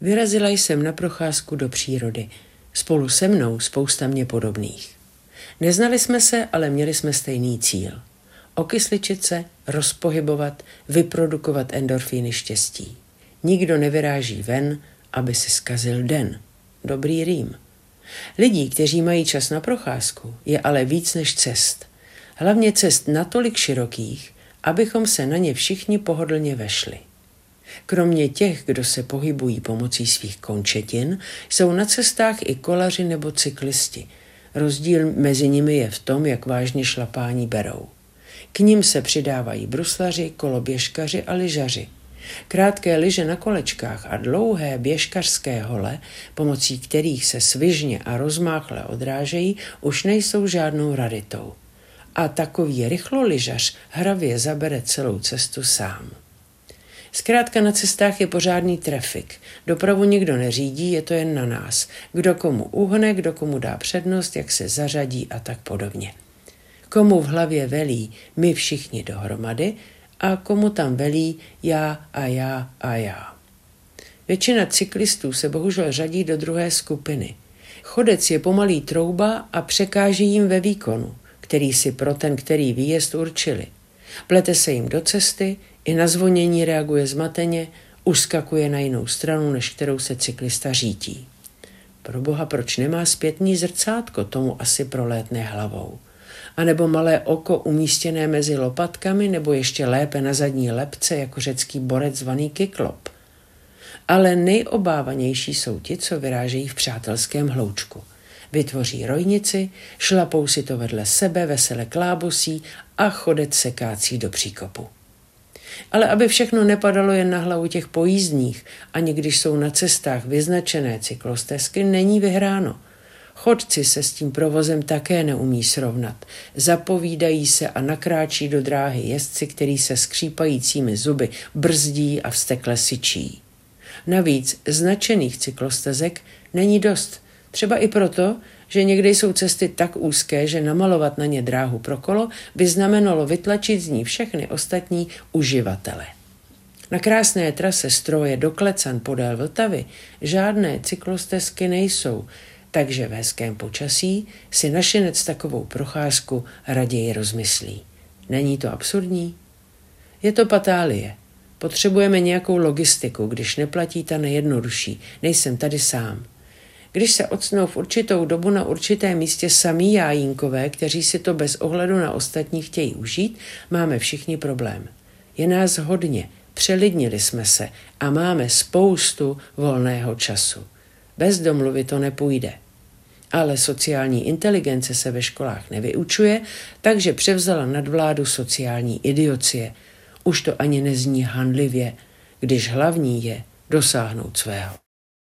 Vyrazila jsem na procházku do přírody. Spolu se mnou spousta mě podobných. Neznali jsme se, ale měli jsme stejný cíl. Okysličit se, rozpohybovat, vyprodukovat endorfíny štěstí. Nikdo nevyráží ven, aby si zkazil den. Dobrý rým. Lidí, kteří mají čas na procházku, je ale víc než cest. Hlavně cest natolik širokých, abychom se na ně všichni pohodlně vešli. Kromě těch, kdo se pohybují pomocí svých končetin, jsou na cestách i kolaři nebo cyklisti. Rozdíl mezi nimi je v tom, jak vážně šlapání berou. K nim se přidávají bruslaři, koloběžkaři a lyžaři. Krátké lyže na kolečkách a dlouhé běžkařské hole, pomocí kterých se svižně a rozmáchle odrážejí, už nejsou žádnou raritou. A takový rychloližař hravě zabere celou cestu sám. Zkrátka na cestách je pořádný trafik. Dopravu nikdo neřídí, je to jen na nás. Kdo komu uhne, kdo komu dá přednost, jak se zařadí a tak podobně. Komu v hlavě velí my všichni dohromady a komu tam velí já a já a já. Většina cyklistů se bohužel řadí do druhé skupiny. Chodec je pomalý trouba a překáží jim ve výkonu, který si pro ten který výjezd určili. Plete se jim do cesty, i na zvonění reaguje zmateně, uskakuje na jinou stranu, než kterou se cyklista řítí. Proboha, proč nemá zpětný zrcátko, tomu asi prolétne hlavou. A nebo malé oko umístěné mezi lopatkami, nebo ještě lépe na zadní lebce jako řecký borec zvaný kyklop. Ale nejobávanější jsou ti, co vyrážejí v přátelském hloučku. Vytvoří rojnici, šlapou si to vedle sebe, vesele klábosí a chodec se kácí do příkopu. Ale aby všechno nepadalo jen na hlavu těch pojízdních, ani když jsou na cestách vyznačené cyklostezky, není vyhráno. Chodci se s tím provozem také neumí srovnat. Zapovídají se a nakráčí do dráhy jezdci, který se skřípajícími zuby brzdí a vztekle syčí. Navíc značených cyklostezek není dost. Třeba i proto, že někdy jsou cesty tak úzké, že namalovat na ně dráhu pro kolo by znamenalo vytlačit z ní všechny ostatní uživatele. Na krásné trase z Troje do Klecan podél Vltavy žádné cyklostezky nejsou, takže v hezkém počasí si našinec takovou procházku raději rozmyslí. Není to absurdní? Je to patálie. Potřebujeme nějakou logistiku, když neplatí ta nejjednodušší. Nejsem tady sám. Když se ocnou v určitou dobu na určitém místě samí jájínkové, kteří si to bez ohledu na ostatní chtějí užít, máme všichni problém. Je nás hodně, přelidnili jsme se a máme spoustu volného času. Bez domluvy to nepůjde. Ale sociální inteligence se ve školách nevyučuje, takže převzala nadvládu sociální idiocie. Už to ani nezní hanlivě, když hlavní je dosáhnout svého.